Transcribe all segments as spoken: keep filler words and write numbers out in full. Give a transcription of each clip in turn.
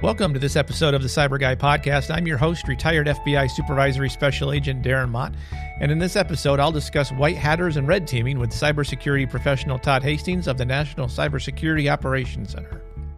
Welcome to this episode of the Cyber Guy Podcast. I'm your host, retired F B I Supervisory Special Agent Darren Mott. And in this episode, I'll discuss white hatters and red teaming with cybersecurity professional Todd Hastings of the National Cybersecurity Operations Center.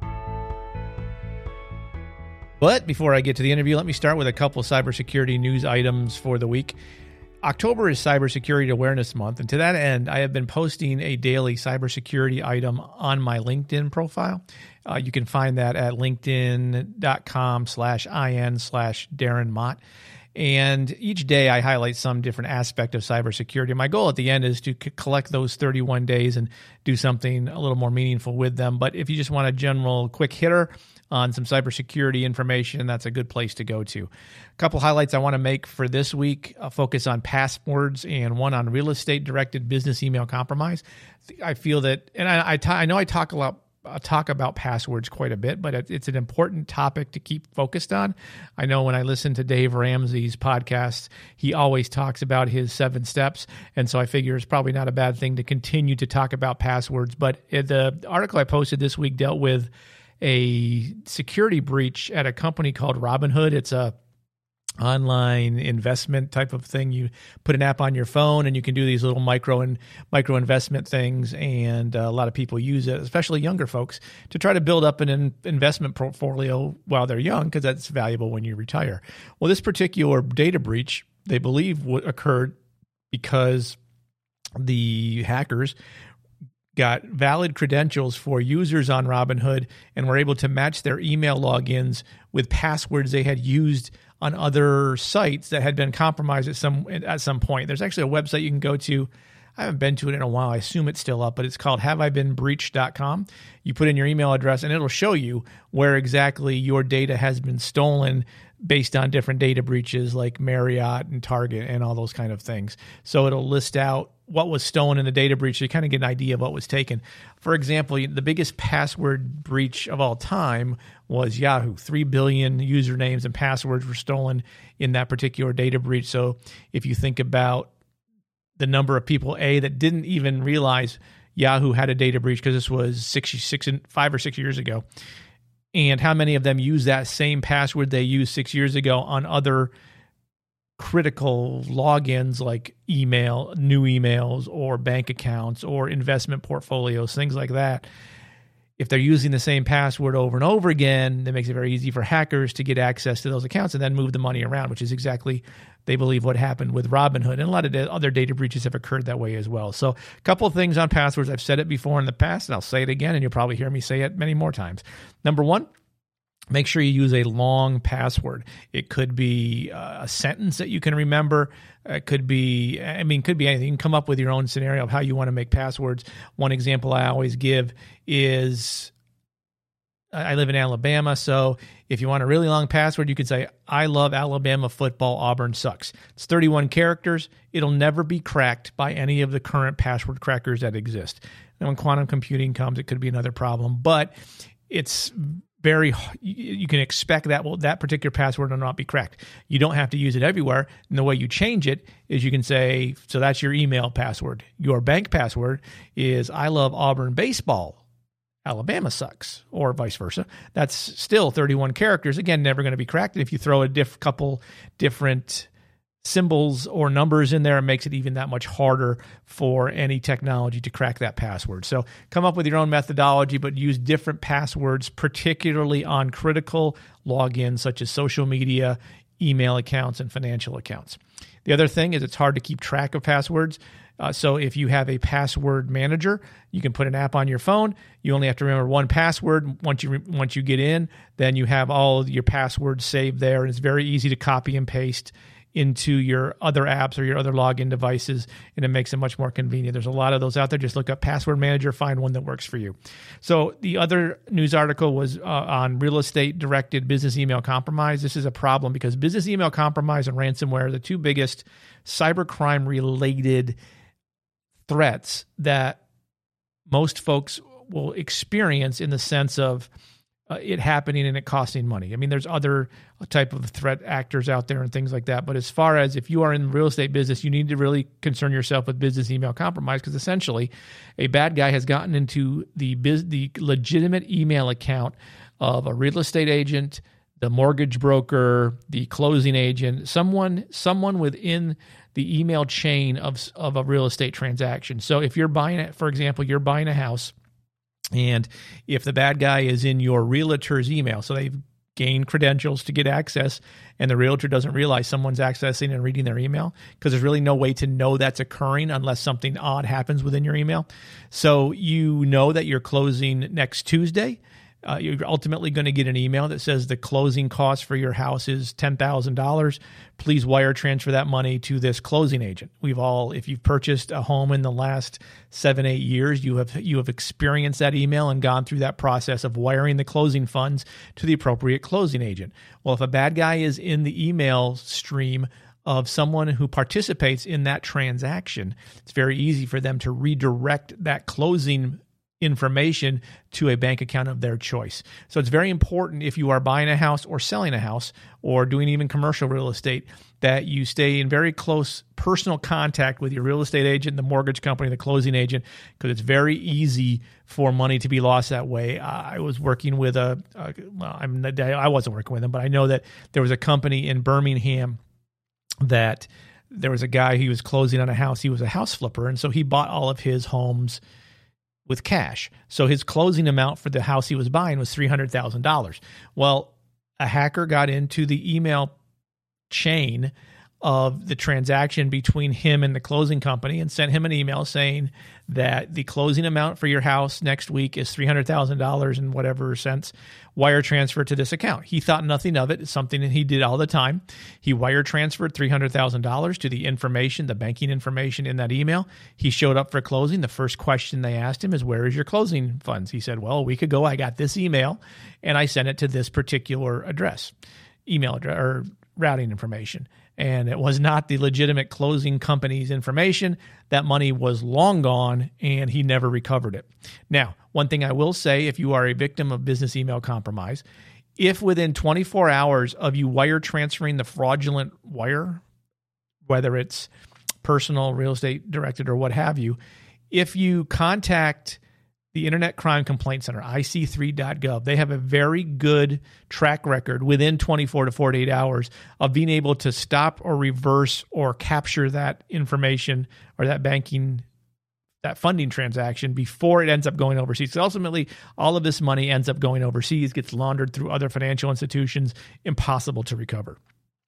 But before I get to the interview, let me start with a couple cybersecurity news items for the week. October is Cybersecurity Awareness Month, and to that end, I have been posting a daily cybersecurity item on my LinkedIn profile. Uh, you can find that at linkedin.com slash in slash Darren Mott. And each day I highlight some different aspect of cybersecurity. My goal at the end is to c- collect those thirty-one days and do something a little more meaningful with them. But if you just want a general quick hitter on some cybersecurity information, that's a good place to go to. A couple highlights I want to make for this week, a focus on passwords and one on real estate directed business email compromise. I feel that, and I, I, t- I know I talk a lot I talk about passwords quite a bit, but it's an important topic to keep focused on. I know when I listen to Dave Ramsey's podcast, he always talks about his seven steps. And so I figure it's probably not a bad thing to continue to talk about passwords. But the article I posted this week dealt with a security breach at a company called Robinhood. It's a online investment type of thing. You put an app on your phone and you can do these little micro and micro investment things. And uh, a lot of people use it, especially younger folks, to try to build up an in- investment portfolio while they're young, because that's valuable when you retire. Well, this particular data breach, they believe w- occurred because the hackers got valid credentials for users on Robinhood and were able to match their email logins with passwords they had used on other sites that had been compromised at some at some point. There's actually a website you can go to. I haven't been to it in a while. I assume it's still up, but it's called have I been breached dot com. You put in your email address and it'll show you where exactly your data has been stolen based on different data breaches like Marriott and Target and all those kind of things. So it'll list out what was stolen in the data breach so you kind of get an idea of what was taken. For example, the biggest password breach of all time was Yahoo. Three billion usernames and passwords were stolen in that particular data breach. So if you think about the number of people, A, that didn't even realize Yahoo had a data breach because this was six, six, five or six years ago, and how many of them use that same password they used six years ago on other critical logins like email, new emails, or bank accounts, or investment portfolios, things like that. If they're using the same password over and over again, that makes it very easy for hackers to get access to those accounts and then move the money around, which is exactly, they believe, what happened with Robinhood. And a lot of other data breaches have occurred that way as well. So a couple of things on passwords. I've said it before in the past, and I'll say it again, and you'll probably hear me say it many more times. Number one, make sure you use a long password. It could be a sentence that you can remember. It could be, I mean, it could be anything. You can come up with your own scenario of how you want to make passwords. One example I always give is, I live in Alabama, so if you want a really long password, you could say, I love Alabama football, Auburn sucks. It's thirty-one characters. It'll never be cracked by any of the current password crackers that exist. And when quantum computing comes, it could be another problem, but it's very, you can expect that well, that particular password will not be cracked. You don't have to use it everywhere. And the way you change it is you can say, so that's your email password. Your bank password is I love Auburn baseball, Alabama sucks, or vice versa. That's still thirty-one characters. Again, never going to be cracked. And if you throw a diff, couple different symbols or numbers in there, it makes it even that much harder for any technology to crack that password. So come up with your own methodology, but use different passwords, particularly on critical logins such as social media, email accounts, and financial accounts. The other thing is it's hard to keep track of passwords. Uh, so if you have a password manager, you can put an app on your phone. You only have to remember one password. Once you re- once you get in, then you have all of your passwords saved there, and it's very easy to copy and paste into your other apps or your other login devices, and it makes it much more convenient. There's a lot of those out there. Just look up Password Manager, find one that works for you. So the other news article was uh, on real estate directed business email compromise. This is a problem because business email compromise and ransomware are the two biggest cybercrime related threats that most folks will experience, in the sense of uh, it happening and it costing money. I mean, there's other type of threat actors out there and things like that. But as far as if you are in the real estate business, you need to really concern yourself with business email compromise, because essentially a bad guy has gotten into the biz, the legitimate email account of a real estate agent, the mortgage broker, the closing agent, someone someone within the email chain of of a real estate transaction. So if you're buying it, for example, you're buying a house, and if the bad guy is in your realtor's email, so they've gained credentials to get access, and the realtor doesn't realize someone's accessing and reading their email, because there's really no way to know that's occurring unless something odd happens within your email. So you know that you're closing next Tuesday. Uh, you're ultimately going to get an email that says the closing cost for your house is ten thousand dollars. Please wire transfer that money to this closing agent. We've all, if you've purchased a home in the last seven, eight years, you have you have experienced that email and gone through that process of wiring the closing funds to the appropriate closing agent. Well, if a bad guy is in the email stream of someone who participates in that transaction, it's very easy for them to redirect that closing information to a bank account of their choice. So it's very important, if you are buying a house or selling a house or doing even commercial real estate, that you stay in very close personal contact with your real estate agent, the mortgage company, the closing agent, because it's very easy for money to be lost that way. I was working with a, a well, I'm, I wasn't working with them, but I know that there was a company in Birmingham that there was a guy, he was closing on a house. He was a house flipper, and so he bought all of his homes with cash. So his closing amount for the house he was buying was three hundred thousand dollars. Well, a hacker got into the email chain of the transaction between him and the closing company and sent him an email saying that the closing amount for your house next week is three hundred thousand dollars and whatever cents. Wire transfer to this account. He thought nothing of it. It's something that he did all the time. He wire transferred three hundred thousand dollars to the information, the banking information in that email. He showed up for closing. The first question they asked him is, where is your closing funds? He said, well, a week ago I got this email and I sent it to this particular address, email address or routing information. And it was not the legitimate closing company's information. That money was long gone, and he never recovered it. Now, one thing I will say, if you are a victim of business email compromise, if within twenty-four hours of you wire transferring the fraudulent wire, whether it's personal, real estate directed, or what have you, if you contact the Internet Crime Complaint Center, I C three dot gov, they have a very good track record within twenty-four to forty-eight hours of being able to stop or reverse or capture that information or that banking, that funding transaction before it ends up going overseas. So ultimately, all of this money ends up going overseas, gets laundered through other financial institutions, impossible to recover.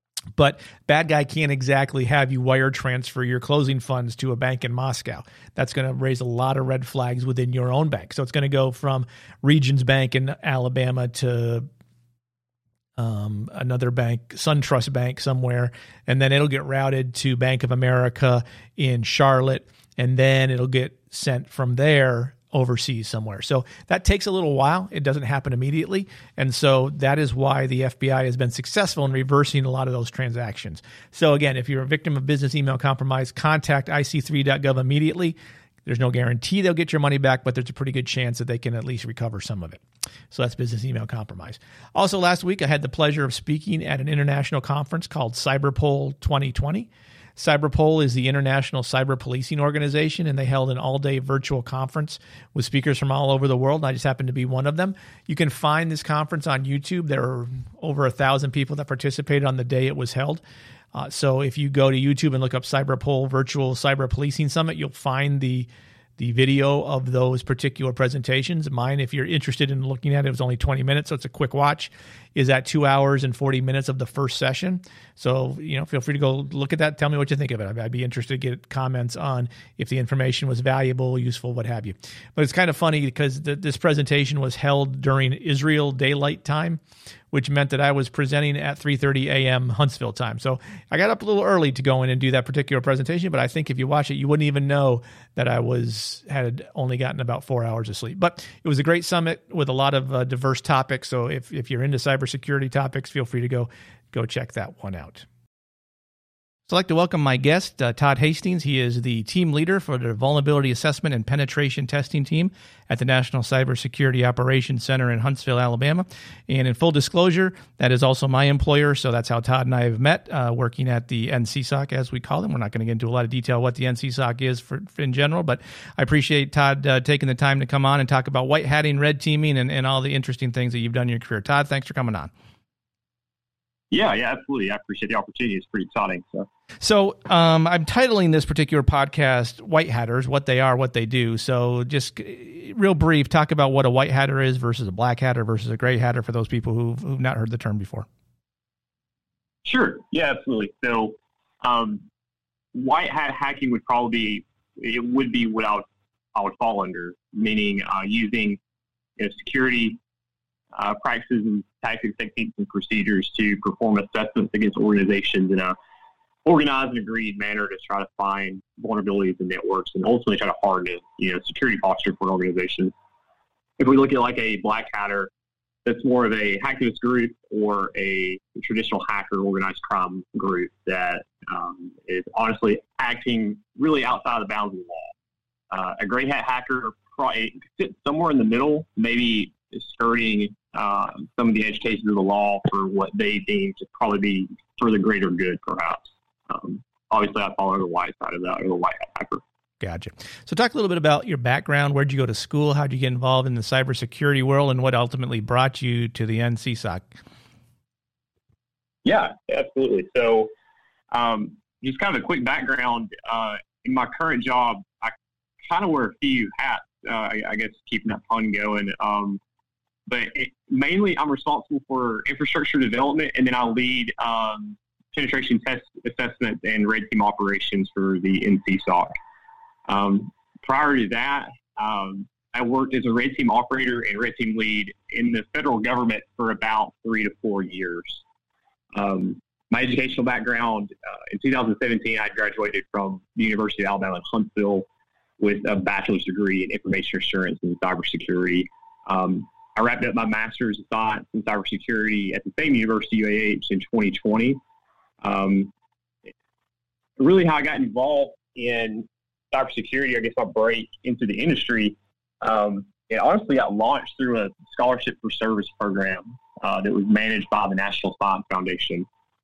But bad guy can't exactly have you wire transfer your closing funds to a bank in Moscow. That's going to raise a lot of red flags within your own bank. So it's going to go from Regions Bank in Alabama to um, another bank, SunTrust Bank somewhere, and then it'll get routed to Bank of America in Charlotte, and then it'll get sent from there overseas somewhere. So that takes a little while. It doesn't happen immediately. And so that is why the F B I has been successful in reversing a lot of those transactions. So again, if you're a victim of business email compromise, contact I C three dot gov immediately. There's no guarantee they'll get your money back, but there's a pretty good chance that they can at least recover some of it. So that's business email compromise. Also, last week, I had the pleasure of speaking at an international conference called CyberPol twenty twenty. CyberPol is the International Cyber Policing Organization, and they held an all-day virtual conference with speakers from all over the world, and I just happened to be one of them. You can find this conference on YouTube. There were over a thousand people that participated on the day it was held. Uh, so if you go to YouTube and look up CyberPol Virtual Cyber Policing Summit, you'll find the the video of those particular presentations. Mine, if you're interested in looking at it, it was only twenty minutes, so it's a quick watch, is at two hours and forty minutes of the first session. So, you know, feel free to go look at that. Tell me what you think of it. I'd be interested to get comments on if the information was valuable, useful, what have you. But it's kind of funny because the, this presentation was held during Israel Daylight Time, which meant that I was presenting at three thirty a.m. Huntsville time. So I got up a little early to go in and do that particular presentation, but I think if you watch it, you wouldn't even know that I was had only gotten about four hours of sleep. But it was a great summit with a lot of uh, diverse topics. So if, if you're into cybersecurity topics, feel free to go go check that one out. So I'd like to welcome my guest, uh, Todd Hastings. He is the team leader for the Vulnerability Assessment and Penetration Testing Team at the National Cybersecurity Operations Center in Huntsville, Alabama. And in full disclosure, that is also my employer, so that's how Todd and I have met, uh, working at the N C S O C, as we call them. We're not going to get into a lot of detail what the N C S O C is for, for in general, but I appreciate Todd uh, taking the time to come on and talk about white hatting, red teaming, and, and all the interesting things that you've done in your career. Todd, thanks for coming on. Yeah, yeah, absolutely. I appreciate the opportunity. It's pretty exciting. So, so um, I'm titling this particular podcast White Hatters, what they are, what they do. So just real brief, talk about what a white hatter is versus a black hatter versus a gray hatter for those people who've, who've not heard the term before. Sure. Yeah, absolutely. So um, white hat hacking would probably be, it would be what I would, I would fall under, meaning uh, using you know, security Uh, practices and tactics, techniques, and procedures to perform assessments against organizations in a organized and agreed manner to try to find vulnerabilities in networks and ultimately try to harden, you know, security posture for an organization. If we look at like a black hatter, that's more of a hacktivist group or a traditional hacker organized crime group that um, is honestly acting really outside the bounds of the law. Uh, a gray hat hacker probably sits somewhere in the middle, maybe skirting uh, some of the edge cases of the law for what they deem to probably be for the greater good, perhaps. Um, obviously, I follow the white side of that, or the white hat hacker. Gotcha. So talk a little bit about your background. Where'd you go to school? How'd you get involved in the cybersecurity world, and what ultimately brought you to the N C S O C? Yeah, absolutely. So um, just kind of a quick background. Uh, in my current job, I kind of wear a few hats, uh, I, I guess keeping that pun going. Um, but it, mainly I'm responsible for infrastructure development, and then I lead um, penetration test assessments and red team operations for the N C S O C. Um, prior to that, um, I worked as a red team operator and red team lead in the federal government for about three to four years. Um, my educational background, uh, in two thousand seventeen, I graduated from the University of Alabama in Huntsville with a bachelor's degree in information assurance and cybersecurity. Um, I wrapped up my master's of science in cybersecurity at the same university, U A H, in twenty twenty. Um, really how I got involved in cybersecurity, I guess I'll break into the industry. Um, it honestly got launched through a scholarship for service program uh, that was managed by the National Science Foundation.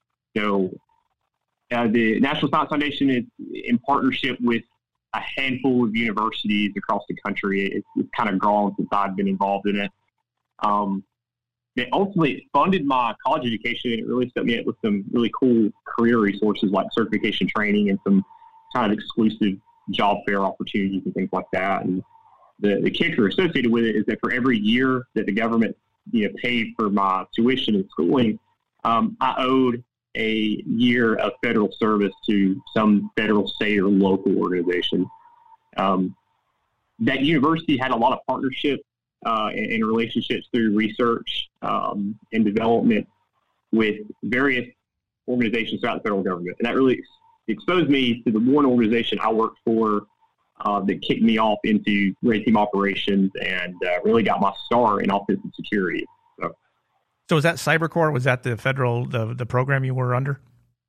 So uh, the National Science Foundation is in partnership with a handful of universities across the country. It's, it's kind of grown since I've been involved in it. Um, it ultimately funded my college education, and it really set me up with some really cool career resources like certification training and some kind of exclusive job fair opportunities and things like that. And the, the kicker associated with it is that for every year that the government, you know, paid for my tuition and schooling, um, I owed a year of federal service to some federal, state, or local organization. Um, that university had a lot of partnership uh, and, and relationships through research um, and development with various organizations throughout the federal government. And that really ex- exposed me to the one organization I worked for uh, that kicked me off into red team operations and uh, really got my start in offensive security. So, So was that CyberCorps? Was that the federal, the, the program you were under?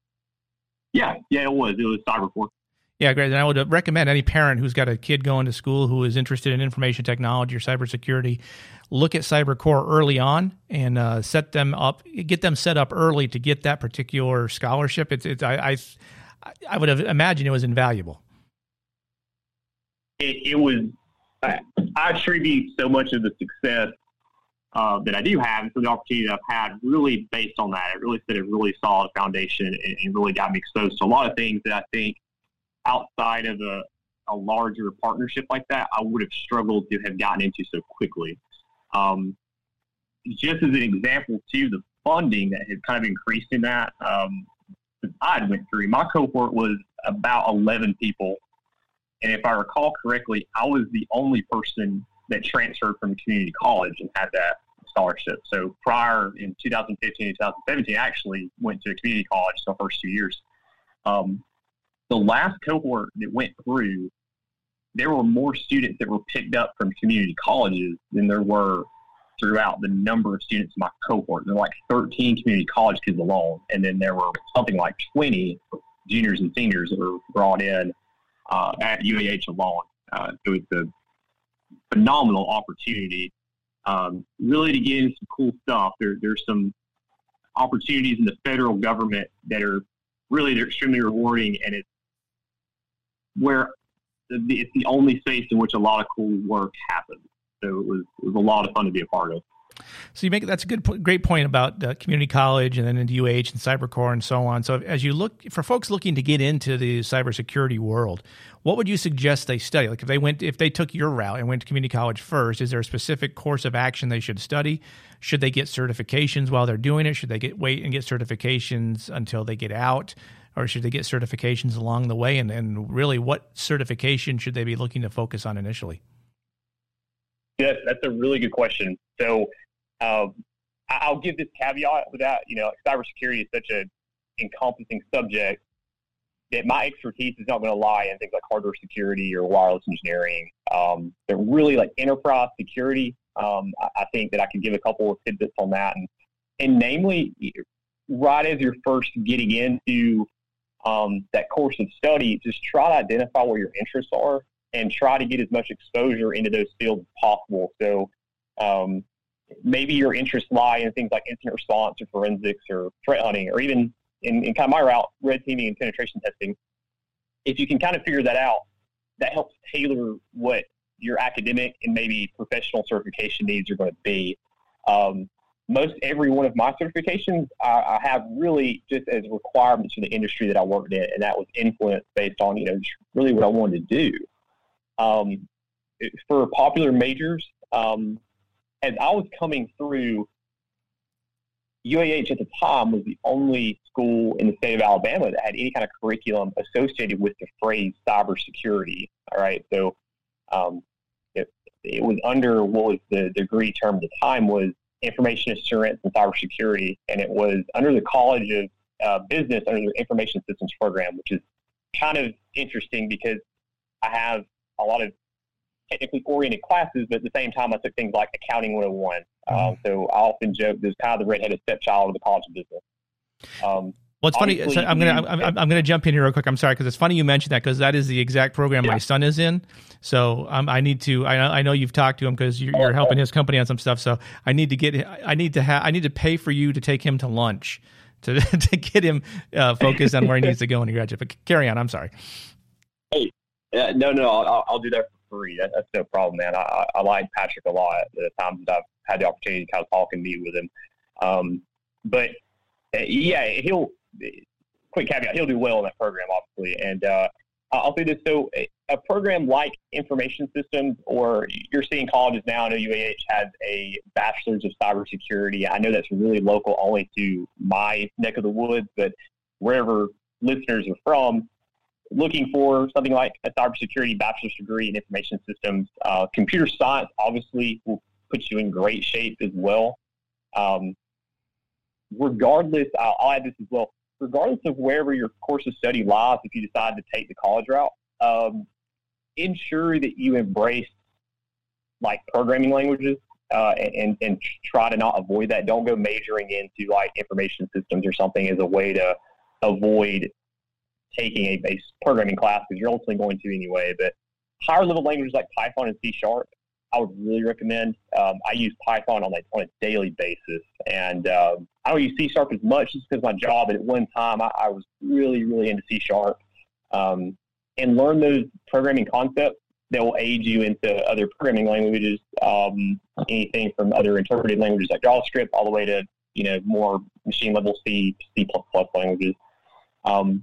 Yeah, yeah, it was. It was CyberCorps. Yeah, great. And I would recommend any parent who's got a kid going to school who is interested in information technology or cybersecurity, look at CyberCorps early on and uh, set them up, get them set up early to get that particular scholarship. It's, it's I, I, I would have imagined it was invaluable. It, it was. I, I attribute so much of the success Uh, that I do have, and so the opportunity that I've had really based on that. It really set a really solid foundation and, and really got me exposed to a lot of things that I think outside of a, a larger partnership like that, I would have struggled to have gotten into so quickly. Um, just as an example, too, the funding that had kind of increased in that, um, I went through, my cohort was about eleven people. And if I recall correctly, I was the only person that transferred from community college and had that scholarship. So prior in two thousand fifteen and two thousand seventeen, I actually went to a community college the first two years. Um, the last cohort that went through, there were more students that were picked up from community colleges than there were throughout the number of students in my cohort. There were like thirteen community college kids alone, and then there were something like twenty juniors and seniors that were brought in uh, at U A H alone. Uh, so it's a phenomenal opportunity, um, really to get into some cool stuff. There, there's some opportunities in the federal government that are really they're extremely rewarding, and it's where the, it's the only space in which a lot of cool work happens. So it was it was a lot of fun to be a part of. So you make that's a good, great point about uh, community college and then into U A H and CyberCore and so on. So as you look for folks looking to get into the cybersecurity world, what would you suggest they study? Like if they went, if they took your route and went to community college first, is there a specific course of action they should study? Should they get certifications while they're doing it? Should they get wait and get certifications until they get out? Or should they get certifications along the way? And, and really, what certification should they be looking to focus on initially? Yeah, that's a really good question. So uh, I'll give this caveat with that. You know, cybersecurity is such an encompassing subject that my expertise is not going to lie in things like hardware security or wireless engineering. Um, they're really like enterprise security. Um, I, I think that I can give a couple of tidbits on that. And, and namely, right as you're first getting into um, that course of study, just try to identify where your interests are and try to get as much exposure into those fields as possible. So um, maybe your interests lie in things like incident response or forensics or threat hunting, or even in, in kind of my route, red teaming and penetration testing. If you can kind of figure that out, that helps tailor what your academic and maybe professional certification needs are going to be. Um, most every one of my certifications I, I have really just as requirements for the industry that I worked in, and that was influenced based on, you know, really what I wanted to do. Um, for popular majors, um, as I was coming through, U A H at the time was the only school in the state of Alabama that had any kind of curriculum associated with the phrase cybersecurity. All right. So, um, it, it was under what was the degree term at the time was information assurance and cybersecurity. And it was under the College of uh, Business under the Information Systems program, which is kind of interesting because I have a lot of technically oriented classes, but at the same time, I took things like Accounting one oh one. Mm-hmm. Um, so I often joke there's kind of the redheaded stepchild of the College of Business. Um, well, it's funny. So I'm gonna I'm, I'm, I'm gonna jump in here real quick. I'm sorry because it's funny you mentioned that because that is the exact program yeah. my son is in. So um, I need to. I, I know you've talked to him because you're, you're helping his company on some stuff. So I need to get. I need to have. I need to pay for you to take him to lunch to to get him uh, focused on where he needs to go when he graduates. But carry on. I'm sorry. Hey, uh, no, no, I'll, I'll do that for free. That, that's no problem, man. I, I like Patrick a lot at the times that I've had the opportunity to kind of talk and meet with him. Um, but uh, yeah, he'll. Quick caveat: he'll do well in that program, obviously. And uh, I'll say this: so a, a program like information systems, or you're seeing colleges now. I know U A H has a bachelor's of cybersecurity. I know that's really local only to my neck of the woods, but wherever listeners are from, looking for something like a cybersecurity bachelor's degree in information systems, uh, computer science obviously will put you in great shape as well. Um, regardless, I'll, I'll add this as well. Regardless of wherever your course of study lies, if you decide to take the college route, um, ensure that you embrace like programming languages uh, and, and try to not avoid that. Don't go majoring into like information systems or something as a way to avoid taking a base programming class because you're ultimately going to anyway. But higher level languages like Python and C Sharp, I would really recommend. Um, I use Python on a, on a daily basis, and um, I don't use C Sharp as much just because of my job. But at one time, I, I was really, really into C Sharp, um, and learn those programming concepts that will aid you into other programming languages. Um, anything from other interpreted languages like JavaScript all the way to you know more machine level C, C++ languages. Um,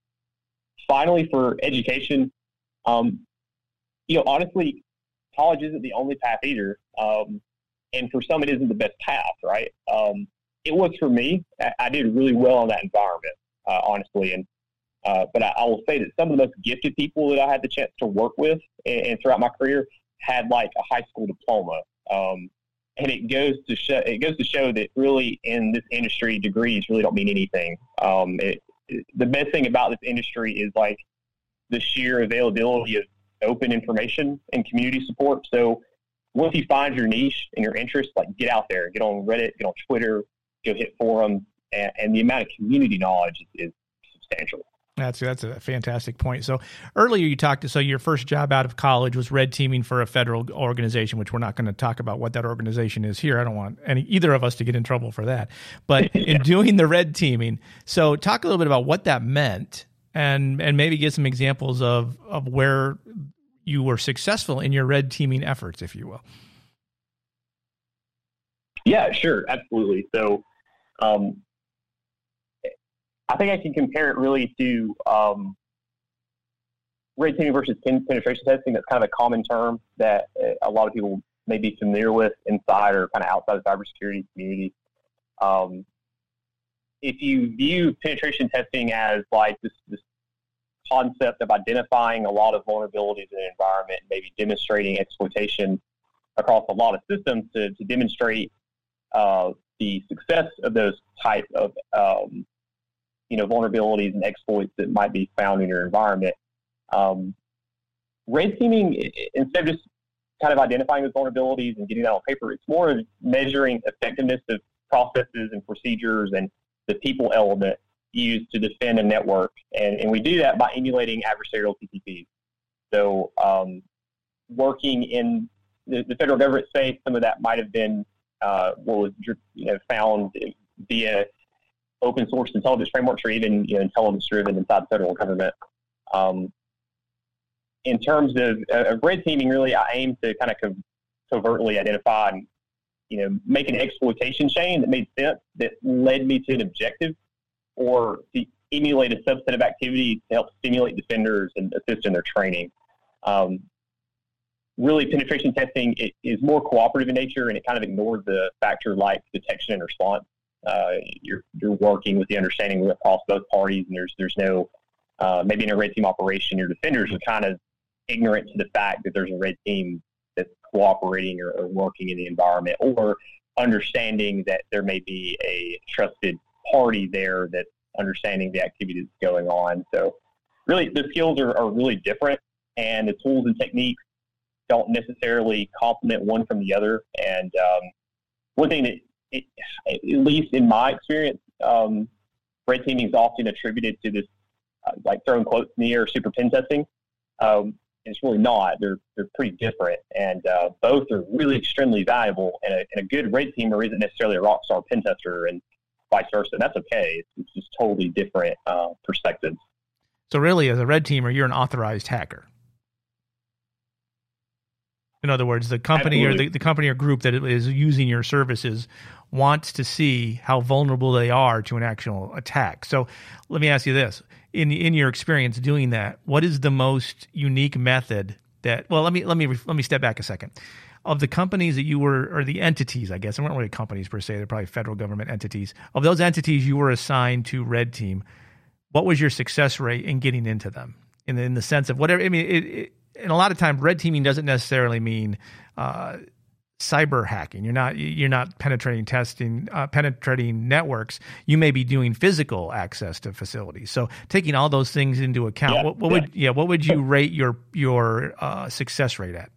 finally, for education, um, you know, honestly. College isn't the only path either. Um, and for some, it isn't the best path, right? Um, it was for me. I, I did really well in that environment, uh, honestly. And uh, But I, I will say that some of the most gifted people that I had the chance to work with and, and throughout my career had like a high school diploma. Um, and it goes to show, it goes to show that really in this industry, degrees really don't mean anything. Um, it, it, the best thing about this industry is like the sheer availability of open information and community support. So once you find your niche and your interest, like get out there, get on Reddit, get on Twitter, go hit forums, and, and the amount of community knowledge is, is substantial. That's that's a fantastic point. So earlier you talked to, so your first job out of college was red teaming for a federal organization, which we're not going to talk about what that organization is here. I don't want any either of us to get in trouble for that. But in doing the red teaming, so talk a little bit about what that meant, and and maybe give some examples of of where you were successful in your red teaming efforts, if you will. Yeah, sure, absolutely. So. Um, I think I can compare it really to um, red teaming versus penetration testing. That's kind of a common term that a lot of people may be familiar with inside or kind of outside the cybersecurity community. Um, if you view penetration testing as like this, this concept of identifying a lot of vulnerabilities in an environment, and maybe demonstrating exploitation across a lot of systems to, to demonstrate uh, the success of those type of um, you know, vulnerabilities and exploits that might be found in your environment. Um, red teaming, instead of just kind of identifying those vulnerabilities and getting that on paper, it's more of measuring effectiveness of processes and procedures and the people element used to defend a network. And, and we do that by emulating adversarial T C Ps. So um, working in the, the federal government space, some of that might have been uh, what was you know found via open source intelligence frameworks, or even you know, intelligence driven inside the federal government. Um, in terms of, uh, of red teaming, really, I aim to kind of co- covertly identify and you know make an exploitation chain that made sense, that led me to an objective, or to emulate a subset of activities to help stimulate defenders and assist in their training. Um, really, penetration testing it, is more cooperative in nature, and it kind of ignores the factor like detection and response. Uh, you're you're working with the understanding across both parties, and there's there's no uh, maybe in a red team operation, your defenders are kind of ignorant to the fact that there's a red team that's cooperating or, or working in the environment, or understanding that there may be a trusted party there that's understanding the activity that's going on. So really, the skills are, are really different, and the tools and techniques don't necessarily complement one from the other. And um, one thing that It, at least in my experience, um, red teaming is often attributed to this, uh, like throwing quotes in the air, super pen testing. Um, it's really not. They're they're pretty different, and uh, both are really extremely valuable. And a, and a good red teamer isn't necessarily a rock star pen tester, and vice versa. And that's okay. It's, it's just totally different uh, perspectives. So really, as a red teamer, you're an authorized hacker. In other words, the company Absolutely. or the, the company or group that is using your services wants to see how vulnerable they are to an actual attack. So let me ask you this. In in your experience doing that, what is the most unique method that, well, let me let me let me step back a second. Of the companies that you were, or the entities, I guess, they weren't really companies per se, they're probably federal government entities. Of those entities you were assigned to red team, what was your success rate in getting into them? In the, in the sense of whatever, I mean, it, it and a lot of times, red teaming doesn't necessarily mean uh, cyber hacking. You're not you're not penetrating testing, uh, penetrating networks. You may be doing physical access to facilities. So, taking all those things into account, yeah, what, what yeah. would yeah, what would you rate your your uh, success rate at?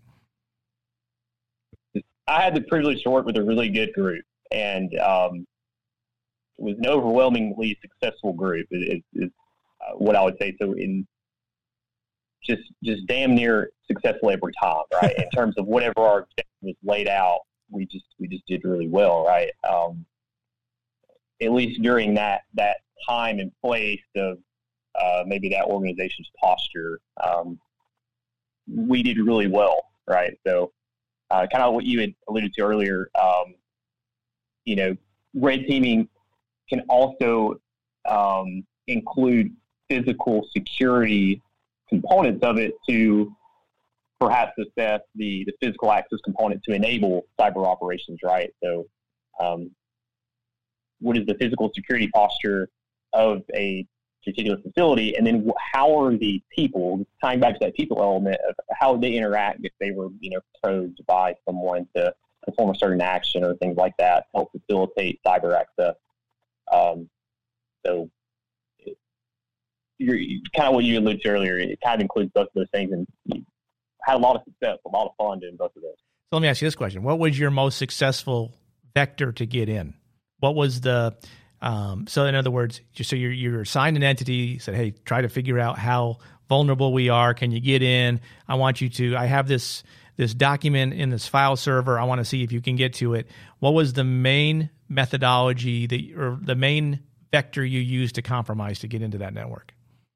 I had the privilege to work with a really good group, and um, it was an overwhelmingly successful group. Is, is uh, what I would say. So in just just damn near successful every time, right? In terms of whatever our objective was laid out, we just we just did really well, right? Um, at least during that that time and place of uh, maybe that organization's posture, um, we did really well, right? So uh, kind of what you had alluded to earlier, um, you know, red teaming can also um, include physical security components of it to perhaps assess the, the physical access component to enable cyber operations, right? So um, what is the physical security posture of a particular facility? And then how are the people, tying back to that people element, of how would they interact if they were, you know, probed by someone to perform a certain action or things like that to help facilitate cyber access? Um, so You're, kind of what you alluded to earlier, it kind of includes both of those things, and you had a lot of success, a lot of fun doing both of those. So let me ask you this question. What was your most successful vector to get in? What was the, Um, so in other words, just so you're, you're assigned an entity, said, hey, try to figure out how vulnerable we are. Can you get in? I want you to, I have this, this document in this file server. I want to see if you can get to it. What was the main methodology that, or the main vector you used to compromise to get into that network?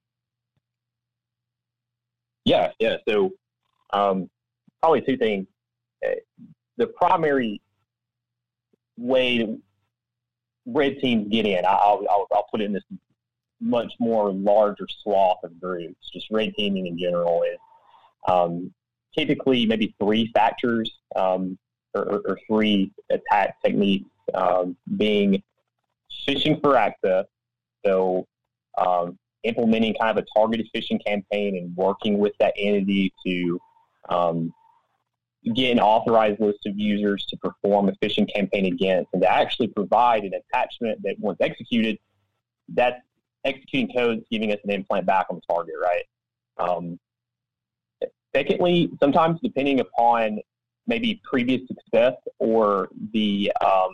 Yeah. Yeah. So, um, probably two things. The primary way red teams get in, I'll, I'll, I'll put it in this much more larger swath of groups, just red teaming in general is um, typically maybe three factors um, or, or three attack techniques, um, being phishing for access. So um, implementing kind of a targeted phishing campaign and working with that entity to um, get an authorized list of users to perform a phishing campaign against, and to actually provide an attachment that, once executed, that's executing code giving us an implant back on the target, right? Um, secondly, sometimes depending upon maybe previous success or the um,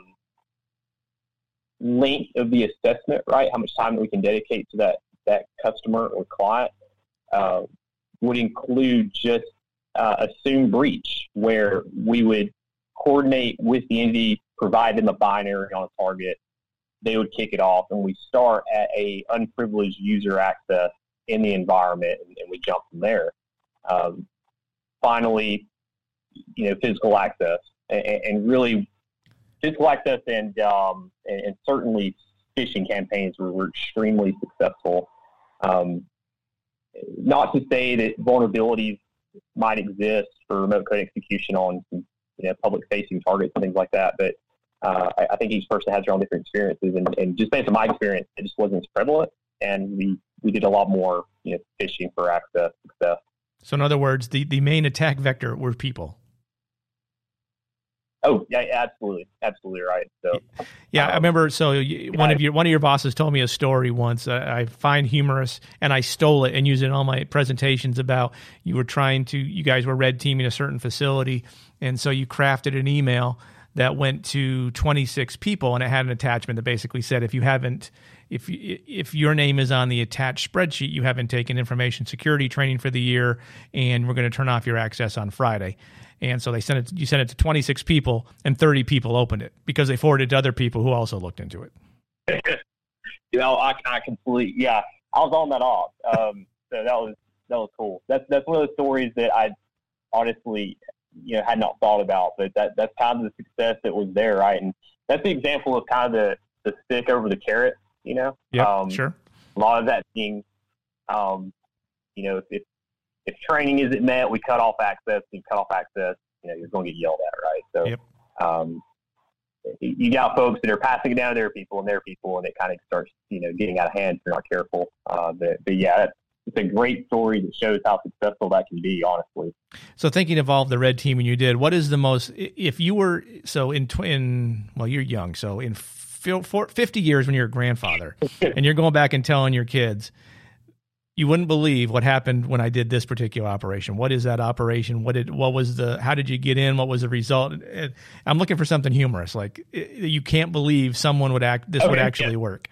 length of the assessment, right, how much time that we can dedicate to that, that customer or client, uh, would include just Uh, assume breach, where we would coordinate with the entity, provide them a binary on a target. They would kick it off, and we start at a unprivileged user access in the environment, and, and we jump from there. Um, finally, you know, physical access, and, and really physical access, and, um, and and certainly phishing campaigns were, were extremely successful. Um, not to say that vulnerabilities might exist for remote code execution on, you know, public-facing targets and things like that, but uh, I, I think each person has their own different experiences, and, and just based on my experience, it just wasn't as prevalent, and we, we did a lot more, you know, phishing for access success. So in other words, the, the main attack vector were people. Oh, yeah, absolutely. Absolutely right. So, yeah, um, I remember. So you, one of your one of your bosses told me a story once. Uh, I find humorous, and I stole it and used it in all my presentations about you were trying to. You guys were red teaming a certain facility, and so you crafted an email that went to twenty-six people, and it had an attachment that basically said, if you haven't, if if your name is on the attached spreadsheet, you haven't taken information security training for the year, and we're going to turn off your access on Friday. And so they sent it. You sent it to twenty-six people, and thirty people opened it because they forwarded to other people who also looked into it. you know, I, I completely, yeah, I was on that off. Um, so that was that was cool. That's that's one of the stories that I honestly, you know, had not thought about, but that that's kind of the success that was there, right? And that's the example of kind of the the stick over the carrot, you know. Yeah, um, sure. A lot of that being, um, you know, if if training isn't met, we cut off access. You cut off access, you know, you're going to get yelled at, right? So, yep. um, you got folks that are passing it down to their people and their people, and it kind of starts, you know, getting out of hand if you're not careful. Uh, but, but yeah, that's, it's a great story that shows how successful that can be, honestly. So thinking of all the red teaming you did, what is the most, if you were, so in, in well, you're young, so in fifty years when you're a grandfather and you're going back and telling your kids, you wouldn't believe what happened when I did this particular operation. What is that operation? What did, what was the, how did you get in? What was the result? I'm looking for something humorous. Like, you can't believe someone would act, this okay, would actually yeah. work.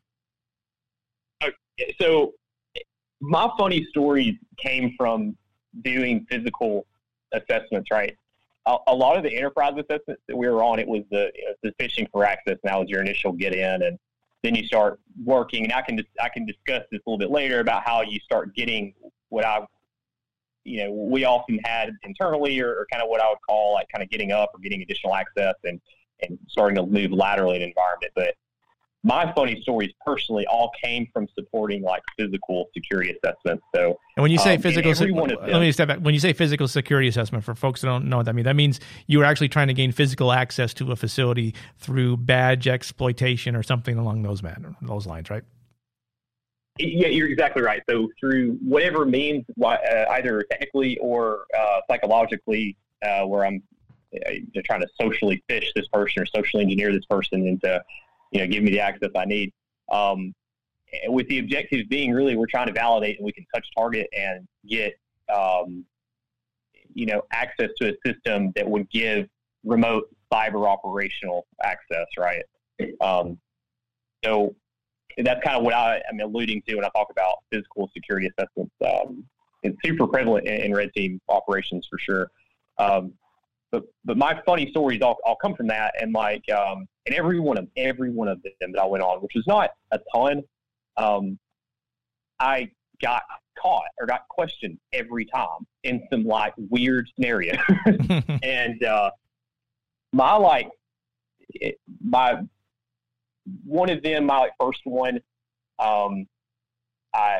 Okay, so my funny stories came from doing physical assessments, right? A, a lot of the enterprise assessments that we were on, it was the, you know, the phishing for access, and that was your initial get in, and then you start working, and I can I can discuss this a little bit later about how you start getting what I, you know, we often had internally, or, or kind of what I would call like kind of getting up or getting additional access, and, and starting to move laterally in the environment. But my funny stories personally all came from supporting like physical security assessments. So, and when you say um, physical, se- let me step back. When you say physical security assessment, for folks that don't know what that means, that means you were actually trying to gain physical access to a facility through badge exploitation or something along those man those lines, right? Yeah, you're exactly right. So through whatever means, uh, either technically or uh, psychologically, uh, where I'm uh, trying to socially fish this person or socially engineer this person into, you know, give me the access I need. Um, with the objectives being really, we're trying to validate and we can touch target and get, um, you know, access to a system that would give remote cyber operational access, right? Um, so that's kind of what I, I'm alluding to when I talk about physical security assessments. Um, it's super prevalent in, in red team operations for sure. Um, but but my funny stories all, all come from that, and like um, and every one of every one of them that I went on, which was not a ton, um, I got caught or got questioned every time in some like weird scenario. And uh, my like it, my one of them, my like first one, um, I.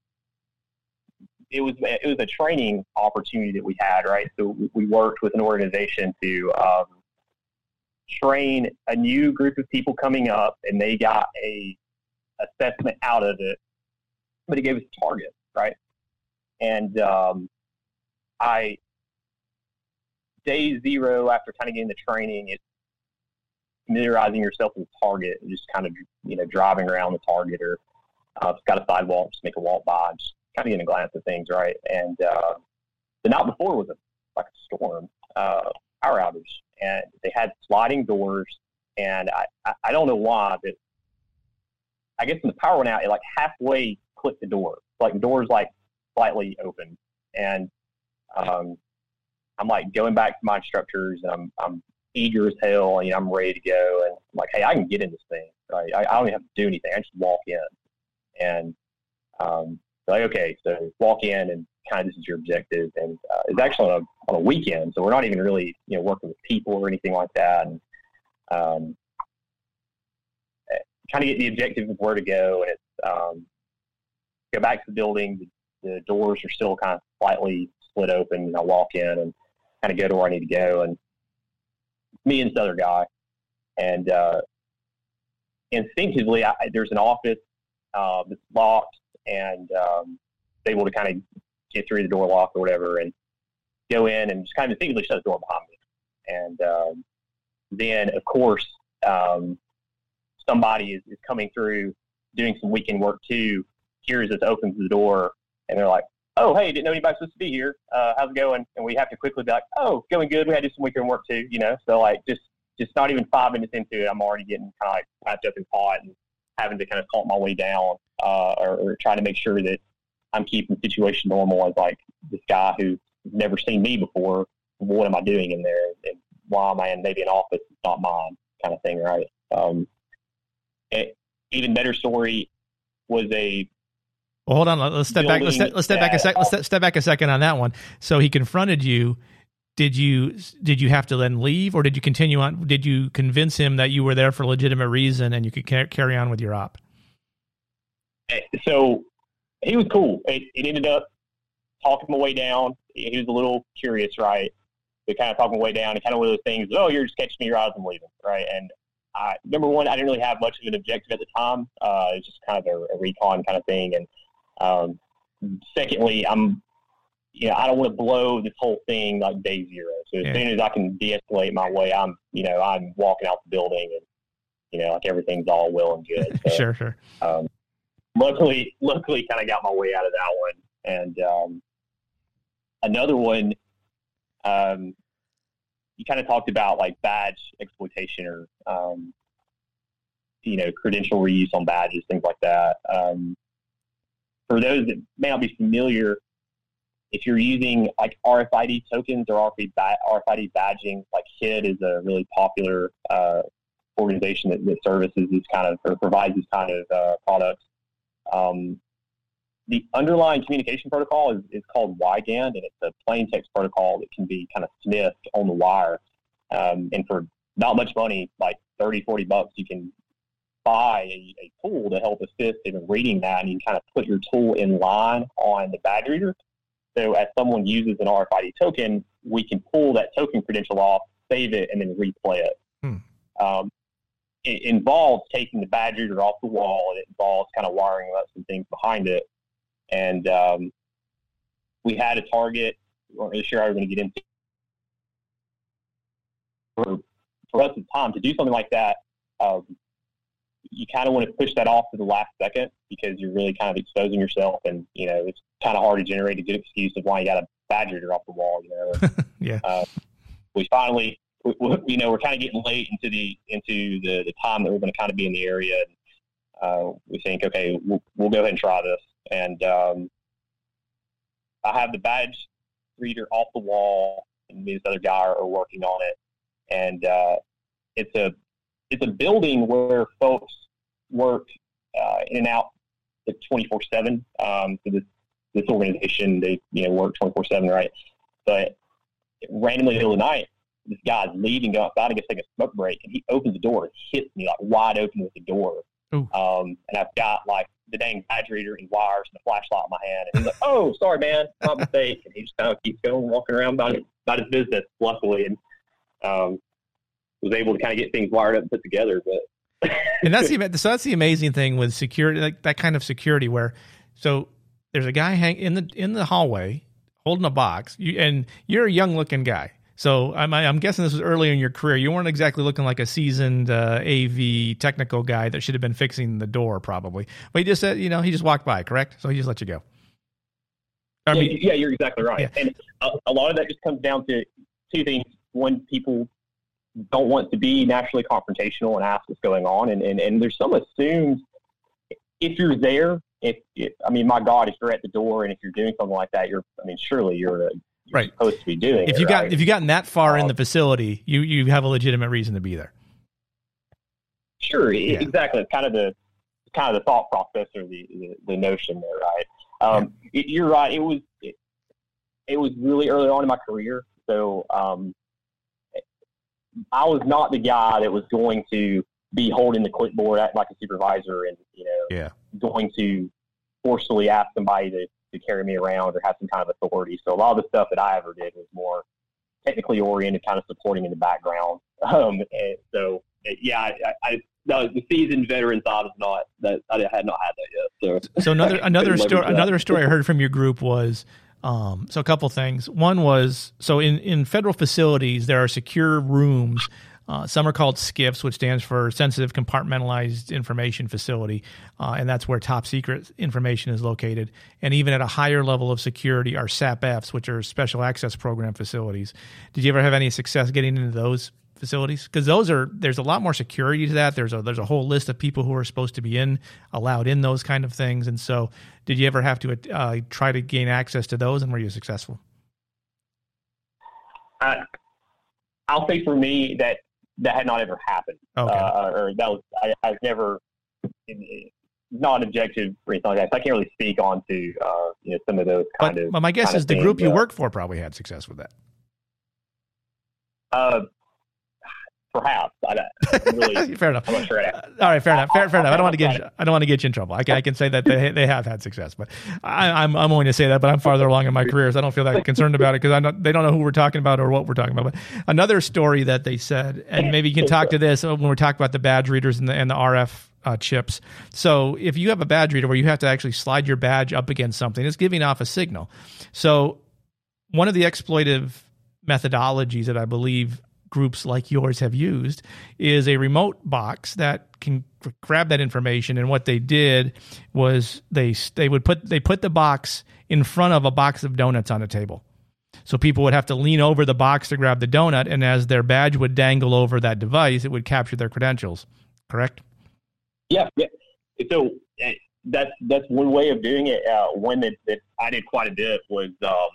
It was it was a training opportunity that we had, right? So we worked with an organization to um, train a new group of people coming up, and they got a assessment out of it, but it gave us a target, right? And um, I day zero after kind of getting the training, it's familiarizing yourself with the target and just kind of you know driving around the target, or uh, if it's got a sidewalk, just make a walk by. Just kind of getting a glance at things, right? And uh, the night before was a, like a storm, uh, power outage, and they had sliding doors, and I, I, I don't know why, but I guess when the power went out, it like halfway clicked the door. Like the door's like slightly open, and um, I'm like going back to my instructors, and I'm I'm eager as hell, and you know, I'm ready to go, and I'm like, hey, I can get in this thing, right? I, I don't even have to do anything. I just walk in, and um, like, okay, so walk in and kind of this is your objective. And uh, it's actually on a, on a weekend, so we're not even really, you know, working with people or anything like that. And um, kind of get the objective of where to go. And it's um, go back to the building. The, the doors are still kind of slightly split open. And I walk in and kind of go to where I need to go. And me and this other guy. And uh, instinctively, I, there's an office uh, that's locked, and um, able to kind of get through the door lock or whatever and go in and just kind of instinctively shut the door behind me. And um, then, of course, um, somebody is, is coming through doing some weekend work too, hears us, opens the door, and they're like, oh, hey, didn't know anybody's supposed to be here. Uh, how's it going? And we have to quickly be like, oh, going good. We had to do some weekend work too, you know? So, like, just, just not even five minutes into it, I'm already getting kind of like wrapped up in pot and having to kind of talk my way down uh, or, or trying to make sure that I'm keeping the situation normal as like this guy who's never seen me before. What am I doing in there? And why am I in maybe an office that's not mine kind of thing, right? Um, it, even better story was a Well, hold on. Let's step back. Let's step, let's step back a second. Let's step, step back a second on that one. So he confronted you. Did you did you have to then leave, or did you continue on? Did you convince him that you were there for a legitimate reason and you could ca- carry on with your op? So he was cool. It, it ended up talking my way down. He was a little curious, right? But kind of talking my way down, and kind of one of those things. Oh, you're just catching me your eyes. I'm leaving, right? And I, number one, I didn't really have much of an objective at the time. Uh, it's just kind of a, a recon kind of thing. And um, secondly, I'm, you know, I don't want to blow this whole thing like day zero. So as yeah. soon as I can de-escalate my way, I'm, you know, I'm walking out the building, and you know, like everything's all well and good. So, sure, sure. Um, luckily, luckily, kind of got my way out of that one. And um, another one, um, you kind of talked about like badge exploitation or, um, you know, credential reuse on badges, things like that. Um, for those that may not be familiar, if you're using like R F I D tokens or R F I D badging, like H I D is a really popular uh, organization that, that services these kind of, or provides these kind of uh, products. Um, the underlying communication protocol is, is called WIGAND, and it's a plain text protocol that can be kind of sniffed on the wire. Um, and for not much money, like thirty, forty bucks, you can buy a, a tool to help assist in reading that, and you can kind of put your tool in line on the badge reader. So as someone uses an R F I D token, we can pull that token credential off, save it, and then replay it. Hmm. Um, it involves taking the badge reader off the wall, and it involves kind of wiring up some things behind it. And um, we had a target. We weren't really sure how we were going to get into. For, for us at the time, to do something like that, um, you kind of want to push that off to the last second because you're really kind of exposing yourself, and you know it's kind of hard to generate a good excuse of why you got a badge reader off the wall. You know, yeah. Uh, we finally, we, we, you know, we're kind of getting late into the into the, the time that we're going to kind of be in the area. And uh, we think, okay, we'll, we'll go ahead and try this. And um, I have the badge reader off the wall, and me and this other guy are, are working on it. And uh, it's a it's a building where folks work uh, in and out twenty-four seven. Um, so this this organization, they you know work twenty-four seven, right? But randomly in the middle of the night, this guy's leaving, go outside, and gets take a smoke break, and he opens the door and hits me like wide open with the door. Um, and I've got like the dang badge reader and wires and a flashlight in my hand, and he's like, "Oh, sorry, man, my mistake." And he just kind of keeps going, walking around about his, about his business, luckily, and um, was able to kind of get things wired up and put together. But and that's the so that's the amazing thing with security, like that kind of security, where so there's a guy hang in the in the hallway holding a box, you, and you're a young looking guy. So I'm, I'm guessing this was early in your career. You weren't exactly looking like a seasoned uh, A V technical guy that should have been fixing the door, probably. But he just said, you know, he just walked by, correct? So he just let you go. I yeah, mean, yeah, you're exactly right. Yeah. And a, a lot of that just comes down to two things. One, people don't want to be naturally confrontational and ask what's going on. And, and, and there's some assumed if you're there, if, if I mean, my God, if you're at the door and if you're doing something like that, you're, I mean, surely you're a, You're right. supposed to be doing if it, you got right? if you gotten that far um, in the facility, you you have a legitimate reason to be there. Sure, Yeah. exactly. It's kind of the kind of the thought process or the the, the notion there, right? Um, Yeah. it, you're right. It was it, it was really early on in my career, so um, I was not the guy that was going to be holding the clipboard, acting like a supervisor, and you know, Yeah. going to forcefully ask somebody to. to carry me around or have some kind of authority. So a lot of the stuff that I ever did was more technically oriented, kind of supporting in the background. Um, and so, yeah, I, I, no, the seasoned veteran side is not that I had not had that yet. So, So another another story that. another story I heard from your group was um, so a couple things. One was so in in federal facilities there are secure rooms. Uh, some are called SCIFs, which stands for Sensitive Compartmentalized Information Facility, uh, and that's where top secret information is located. And even at a higher level of security are S A P Fs, which are Special Access Program facilities. Did you ever have any success getting into those facilities? Because those are there's a lot more security to that. There's a there's a whole list of people who are supposed to be in allowed in those kind of things. And so, did you ever have to uh, try to gain access to those, and were you successful? I, I'll say for me that. That had not ever happened, Okay. uh, or that was I, I've never not objective or anything like that. So I can't really speak on to uh, you know some of those kind But, of. but my guess kind is of the things, group you uh, work for probably had success with that. Uh, perhaps I, I'm really. Fair enough. I'm not sure. Uh, All right, fair enough. Fair, fair I'll- enough. I don't want to I'll get try you, I don't want to get you in trouble. I can, I can say that they they have had success, but I, I'm I'm only to say that. But I'm farther along in my career, so I don't feel that concerned about it because I don't they don't know who we're talking about or what we're talking about. But another story that they said, and maybe you can talk to this when we're talking about the badge readers and the and the R F uh, chips. So if you have a badge reader where you have to actually slide your badge up against something, it's giving off a signal. So one of the exploitive methodologies that I believe groups like yours have used is a remote box that can grab that information. And what they did was they they would put they put the box in front of a box of donuts on a table. So people would have to lean over the box to grab the donut, and as their badge would dangle over that device, it would capture their credentials. Correct? Yeah, yeah. So uh, that's that's one way of doing it. Uh, one that, that I did quite a bit was um,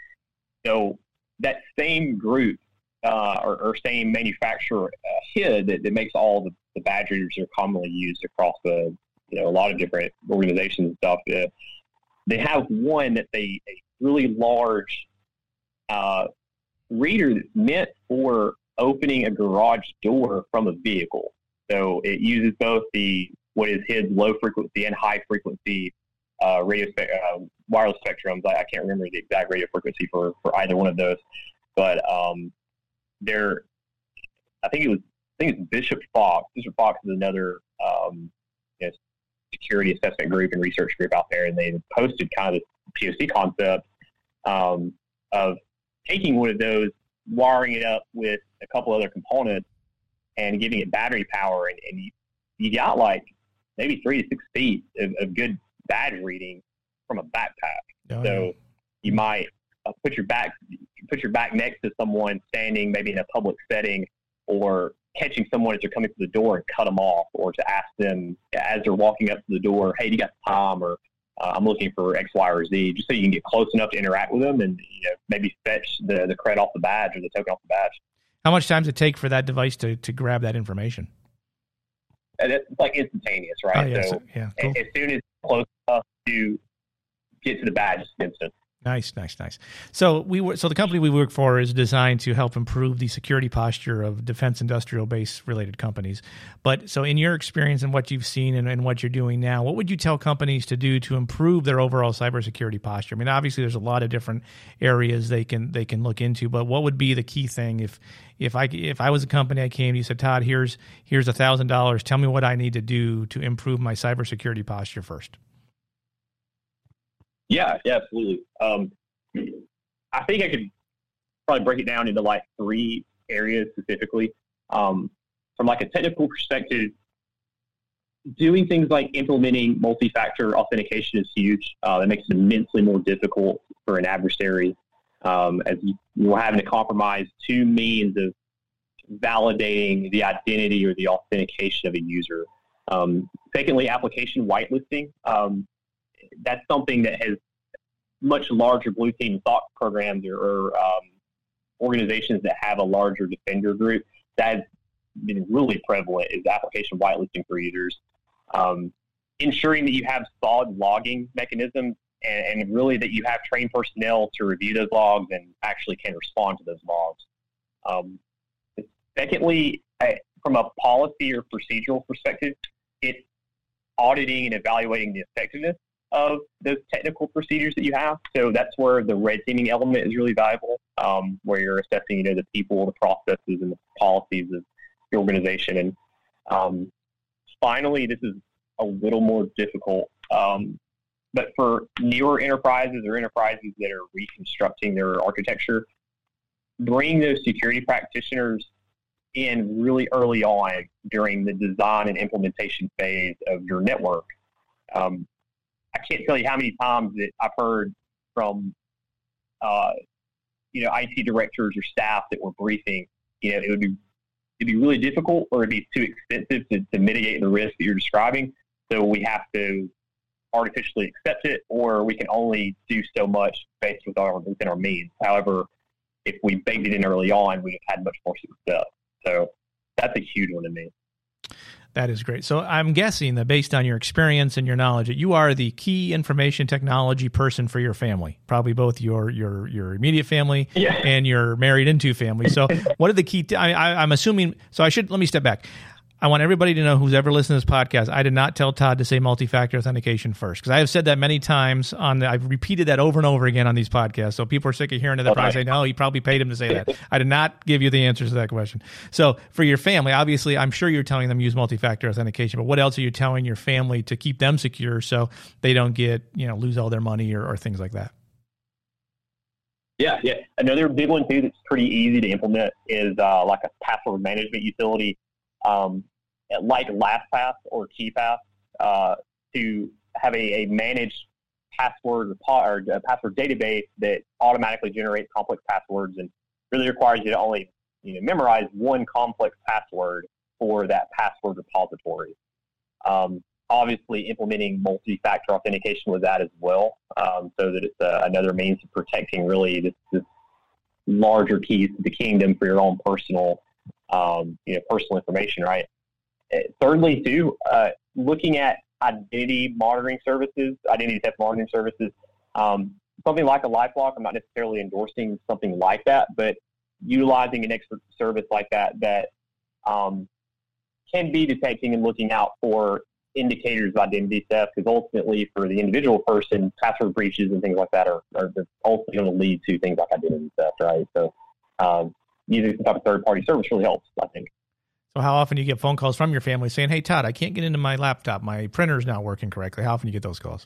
so that same group. Uh, or, or same manufacturer uh, H I D that, that makes all the, the badge readers that are commonly used across the you know a lot of different organizations and stuff. Uh, they have one that's a, a really large uh, reader that's meant for opening a garage door from a vehicle. So it uses both the what is H I D low frequency and high frequency uh, radio spe- uh, wireless spectrums. I, I can't remember the exact radio frequency for, for either one of those, but um, There, I think it was. I think it's Bishop Fox. Bishop Fox is another um, you know, security assessment group and research group out there, and they posted kind of this P O C concept um, of taking one of those, wiring it up with a couple other components, and giving it battery power, and, and you, you got like maybe three to six feet of, of good badge reading from a backpack. Oh, so yeah. you might uh, put your back. put your back next to someone standing maybe in a public setting or catching someone as they're coming to the door and cut them off, or to ask them as they're walking up to the door, hey, do you got time? Or uh, I'm looking for X, Y, or Z, just so you can get close enough to interact with them and, you know, maybe fetch the, the cred off the badge or the token off the badge. How much time does it take for that device to, to grab that information? And it's like instantaneous, right? Oh, yeah, so, so yeah, cool. as soon as it's close enough to get to the badge, it's instant. Nice, nice, nice. So we were, so the company we work for is designed to help improve the security posture of defense industrial base related companies. But so in your experience and what you've seen and, and what you're doing now, what would you tell companies to do to improve their overall cybersecurity posture? I mean, obviously there's a lot of different areas they can they can look into, but what would be the key thing if if I if I was a company, I came to you, said, Todd, here's here's a thousand dollars. Tell me what I need to do to improve my cybersecurity posture first. Yeah, yeah, absolutely. Um, I think I could probably break it down into like three areas specifically. Um, from like a technical perspective, doing things like implementing multi-factor authentication is huge. Uh, that makes it immensely more difficult for an adversary, um, as you're having to compromise two means of validating the identity or the authentication of a user. Um, secondly, application whitelisting. Um, that's something that has much larger blue team S O C programs or, or um, organizations that have a larger defender group. That's been really prevalent is application whitelisting for users. Um, ensuring that you have solid logging mechanisms and, and really that you have trained personnel to review those logs and actually can respond to those logs. Um, secondly, I, from a policy or procedural perspective, it's auditing and evaluating the effectiveness of those technical procedures that you have. So that's where the red teaming element is really valuable, um, where you're assessing, you know, the people, the processes, and the policies of your organization. And um, finally, this is a little more difficult, um, but for newer enterprises or enterprises that are reconstructing their architecture, bring those security practitioners in really early on during the design and implementation phase of your network. Um, I can't tell you how many times that I've heard from, uh, you know, I T directors or staff that were briefing, you know, it would be, it'd be really difficult or it'd be too expensive to, to mitigate the risk that you're describing. So we have to artificially accept it, or we can only do so much based with our, within our means. However, if we baked it in early on, we'd have had much more success. So that's a huge one to me. That is great. So I'm guessing that based on your experience and your knowledge, that you are the key information technology person for your family, probably both your your your immediate family yeah. and your married into family. So what are the key? T- I, I, I'm assuming. So I should let me step back. I want everybody to know who's ever listened to this podcast, I did not tell Todd to say multi-factor authentication first, because I have said that many times on the, I've repeated that over and over again on these podcasts. So people are sick of hearing it. They're probably saying, no, he probably paid him to say that. I did not give you the answers to that question. So for your family, obviously, I'm sure you're telling them use multi-factor authentication, but what else are you telling your family to keep them secure so they don't get, you know, lose all their money or, or things like that? Yeah, yeah. Another big one too that's pretty easy to implement is uh, like a password management utility. Um, like LastPass or KeePass, uh, to have a, a managed password or a password database that automatically generates complex passwords and really requires you to only, you know, memorize one complex password for that password repository. Um, obviously, implementing multi-factor authentication with that as well, um, so that it's uh, another means of protecting really this, this larger keys to the kingdom for your own personal, um, you know, personal information, right? Thirdly, too, uh, looking at identity monitoring services, identity theft monitoring services, um, something like a LifeLock. I'm not necessarily endorsing something like that, but utilizing an expert service like that that um, can be detecting and looking out for indicators of identity theft, because ultimately for the individual person, password breaches and things like that are, are ultimately going to lead to things like identity theft, right? So um, using some type of third-party service really helps, I think. So how often do you get phone calls from your family saying, hey, Todd, I can't get into my laptop. My printer's not working correctly. How often do you get those calls?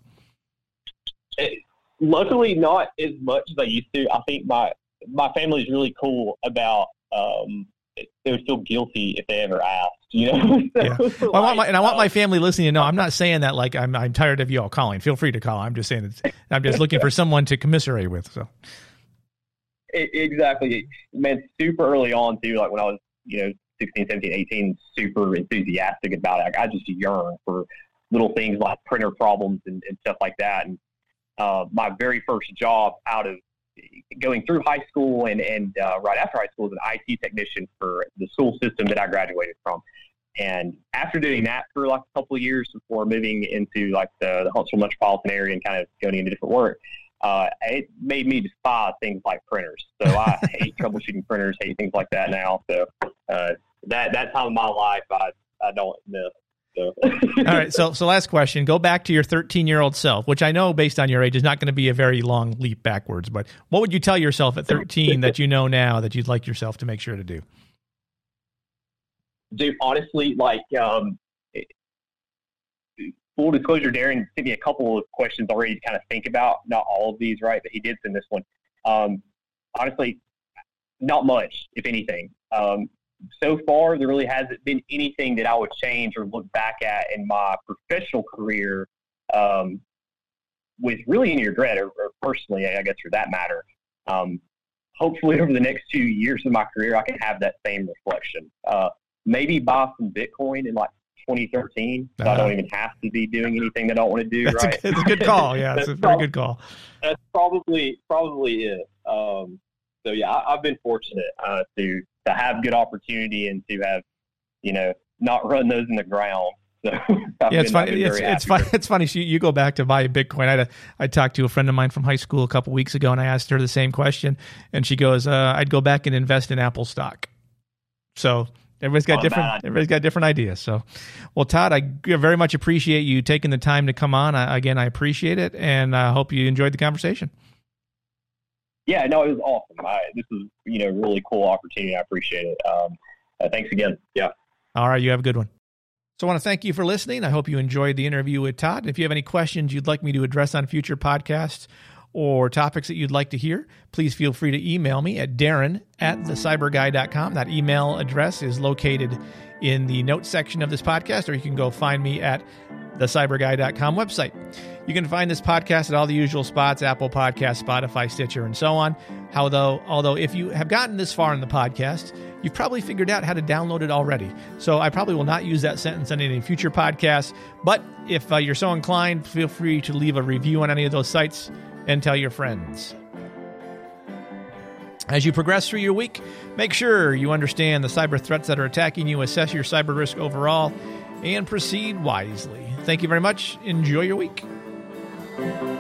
It, luckily, not as much as I used to. I think my my family is really cool about um, they would feel guilty if they ever asked, you know? so, yeah. Well, I want my, and I want my family listening to know I'm not saying that like I'm I'm tired of you all calling. Feel free to call. I'm just saying it's, I'm just looking for someone to commiserate with. So it, Exactly. Man, super early on, too, like when I was, you know, sixteen, seventeen, eighteen, super enthusiastic about it. I just yearn for little things like printer problems and, and stuff like that. And uh, my very first job out of going through high school and, and uh, right after high school was an I T technician for the school system that I graduated from. And after doing that for like a couple of years before moving into like the, the Huntsville metropolitan area and kind of going into different work, uh, it made me despise things like printers. So I hate troubleshooting printers, hate things like that now. So uh, that that time of my life, I, I don't miss. So. All right. So, so last question, go back to your thirteen year old self, which I know based on your age is not going to be a very long leap backwards, but what would you tell yourself at thirteen that you know now that you'd like yourself to make sure to do? Dude, honestly, like, um, full disclosure, Darren sent me a couple of questions already to kind of think about. Not all of these, right? But he did send this one. Um, honestly, not much, if anything. Um, So far, there really hasn't been anything that I would change or look back at in my professional career um, with really any regret, or, or personally, I guess, for that matter. Um, hopefully, over the next few years of my career, I can have that same reflection. Uh, maybe buy some Bitcoin in like twenty thirteen, so uh-huh. I don't even have to be doing anything that I don't want to do, that's right? A, it's a good call. Yeah, it's a very good call. That's probably probably it. Um, so, yeah, I, I've been fortunate uh, to to have good opportunity and to have, you know, not run those in the ground. So yeah, it's funny. It's, it's funny. It's funny. So you, you go back to buy Bitcoin. I had a, I talked to a friend of mine from high school a couple weeks ago, and I asked her the same question, and she goes, uh, "I'd go back and invest in Apple stock." So everybody's got oh, different. Man. Everybody's got different ideas. So, well, Todd, I very much appreciate you taking the time to come on. I, again, I appreciate it, and I hope you enjoyed the conversation. Yeah, no, it was awesome. I, this was, you know, really cool opportunity. I appreciate it. Um, uh, thanks again. Yeah. All right. You have a good one. So I want to thank you for listening. I hope you enjoyed the interview with Todd. If you have any questions you'd like me to address on future podcasts or topics that you'd like to hear, please feel free to email me at Darren at the cyber guy dot com. That email address is located in the notes section of this podcast, or you can go find me at the cyber guy dot com website. You can find this podcast at all the usual spots, Apple Podcasts, Spotify, Stitcher, and so on. How though, although if you have gotten this far in the podcast, you've probably figured out how to download it already. So I probably will not use that sentence on any future podcasts. But if uh, you're so inclined, feel free to leave a review on any of those sites and tell your friends. As you progress through your week, make sure you understand the cyber threats that are attacking you, assess your cyber risk overall, and proceed wisely. Thank you very much. Enjoy your week.